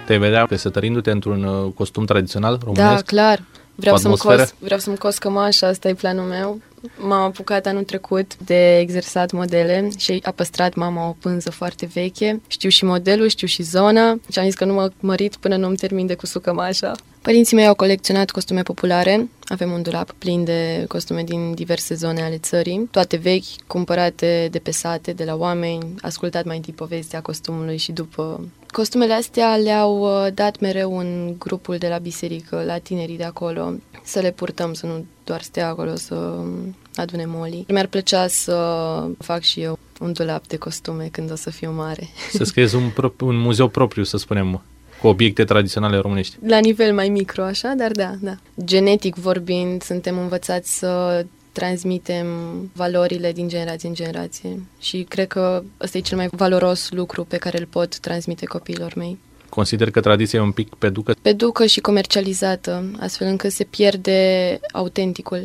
Te vedea căsătorindu-te într-un costum tradițional românesc? Da, clar. Vreau să-mi cos cămașa, asta e planul meu. M-am apucat anul trecut de exersat modele și a păstrat mama o pânză foarte veche. Știu și modelul, știu și zona și am zis că nu mă mărit până nu-mi termin de cusut cămașa. Părinții mei au colecționat costume populare. Avem un dulap plin de costume din diverse zone ale țării, toate vechi, cumpărate de pe sate, de la oameni, ascultat mai întâi povestea costumului și după. Costumele astea le-au dat mereu în grupul de la biserică, la tinerii de acolo, să le purtăm, să nu doar stea acolo să adune molii. Mi-ar plăcea să fac și eu un dulap de costume când o să fiu mare. Să scriezi un muzeu propriu, să spunem, cu obiecte tradiționale românești. La nivel mai micro, așa, dar da. Genetic vorbind, suntem învățați să transmitem valorile din generație în generație și cred că ăsta e cel mai valoros lucru pe care îl pot transmite copiilor mei. Consider că tradiția e un pic peducă și comercializată, astfel încât se pierde autenticul.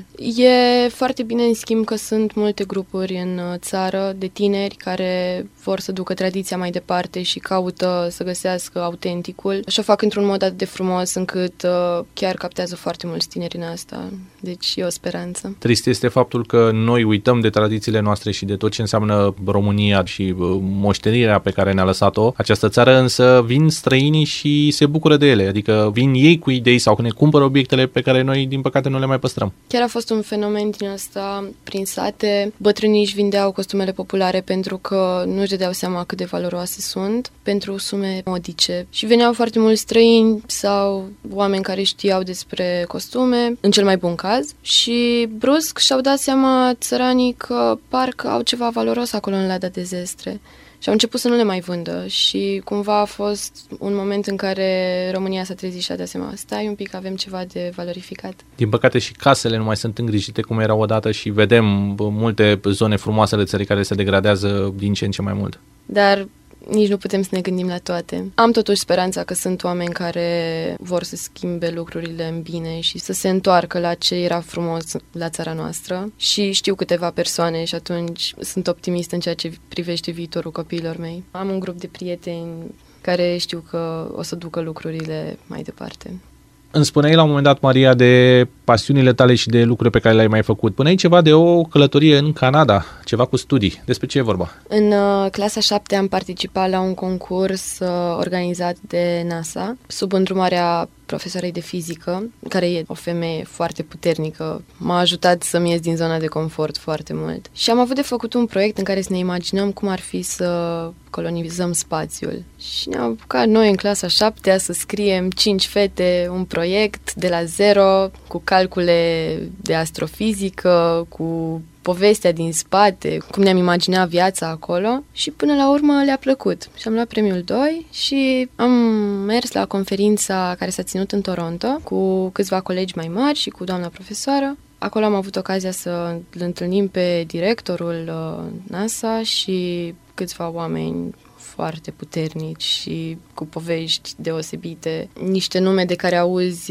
E foarte bine, în schimb, că sunt multe grupuri în țară de tineri care vor să ducă tradiția mai departe și caută să găsească autenticul și o fac într-un mod atât de frumos încât chiar captează foarte mulți tineri în asta. Deci e o speranță. Trist este faptul că noi uităm de tradițiile noastre și de tot ce înseamnă România și moștenirea pe care ne-a lăsat-o această țară, însă vin străinii și se bucură de ele, adică vin ei cu idei sau ne cumpără obiectele pe care noi, din păcate, nu le mai păstrăm. Chiar a fost un fenomen din ăsta prin sate. Bătrânii își vindeau costumele populare pentru că nu își dădeau seama cât de valoroase sunt, pentru sume modice. Și veneau foarte mulți străini sau oameni care știau despre costume, în cel mai bun caz, și brusc și-au dat seama țăranii că parcă au ceva valoros acolo în lada de zestre. Și au început să nu le mai vândă și cumva a fost un moment în care România s-a trezit și a dat seama, stai un pic, avem ceva de valorificat. Din păcate și casele nu mai sunt îngrijite cum erau odată și vedem multe zone frumoase ale țării care se degradează din ce în ce mai mult. Dar nici nu putem să ne gândim la toate. Am totuși speranța că sunt oameni care vor să schimbe lucrurile în bine și să se întoarcă la ce era frumos la țara noastră și știu câteva persoane și atunci sunt optimist în ceea ce privește viitorul copiilor mei. Am un grup de prieteni care știu că o să ducă lucrurile mai departe. Îmi spuneai la un moment dat, Maria, de pasiunile tale și de lucruri pe care le-ai mai făcut. Puneai ceva de o călătorie în Canada, ceva cu studii. Despre ce e vorba? În clasa 7 am participat la un concurs organizat de NASA, sub îndrumarea profesoarei de fizică, care e o femeie foarte puternică. M-a ajutat să-mi ies din zona de confort foarte mult. Și am avut de făcut un proiect în care să ne imaginăm cum ar fi să colonizăm spațiul. Și ne-am apucat noi în clasa 7 să scriem 5 fete un proiect de la zero, cu calcule de astrofizică, cu povestea din spate, cum ne-am imaginat viața acolo și până la urmă le-a plăcut. Și am luat premiul 2 și am mers la conferința care s-a ținut în Toronto cu câțiva colegi mai mari și cu doamna profesoară. Acolo am avut ocazia să îl întâlnim pe directorul NASA și câțiva oameni foarte puternici și cu povești deosebite, niște nume de care auzi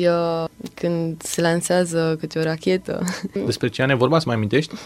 când se lansează câte o rachetă. Despre ce an e vorba, să mai amintești?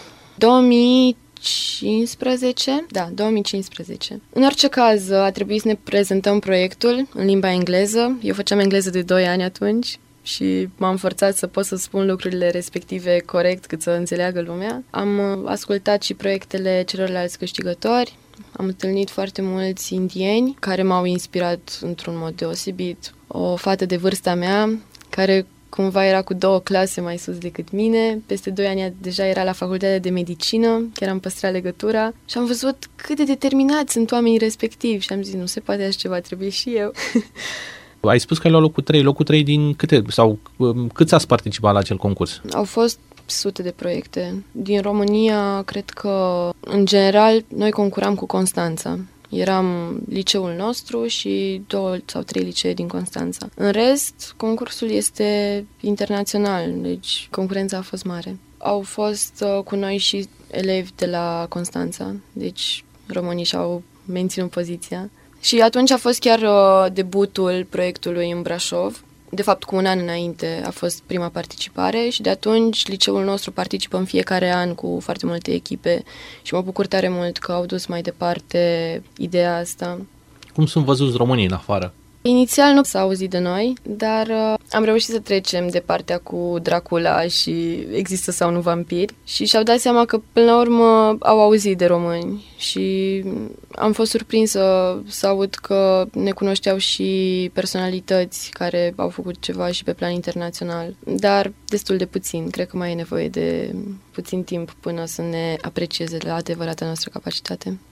2015? Da, 2015. În orice caz, a trebuit să ne prezentăm proiectul în limba engleză. Eu făceam engleză de 2 ani atunci și m-am forțat să pot să spun lucrurile respective corect, cât să înțeleagă lumea. Am ascultat și proiectele celorlalți câștigători. Am întâlnit foarte mulți indieni care m-au inspirat într-un mod deosebit. O fată de vârsta mea, care cumva era cu 2 clase mai sus decât mine. Peste 2 ani deja era la facultatea de medicină, chiar am păstrat legătura și am văzut cât de determinați sunt oamenii respectivi și am zis, nu se poate așa ceva, trebuie și eu. Ai spus că ai luat locul 3. Locul 3 din câte? Sau câți ați participat la acel concurs? Au fost sute de proiecte. Din România, cred că, în general, noi concuram cu Constanța. Eram liceul nostru și 2 sau 3 licee din Constanța. În rest, concursul este internațional, deci concurența a fost mare. Au fost cu noi și elevi de la Constanța, deci românii și-au menținut poziția. Și atunci a fost chiar debutul proiectului în Brașov. De fapt, cu un an înainte a fost prima participare și de atunci liceul nostru participă în fiecare an cu foarte multe echipe și mă bucur tare mult că au dus mai departe ideea asta. Cum sunt văzuți românii în afară? Inițial nu s-a auzit de noi, dar am reușit să trecem de partea cu Dracula și există sau nu vampiri și și-au dat seama că până la urmă au auzit de români și am fost surprinsă să aud că ne cunoșteau și personalități care au făcut ceva și pe plan internațional, dar destul de puțin. Cred că mai e nevoie de puțin timp până să ne aprecieze la adevărata noastră capacitate.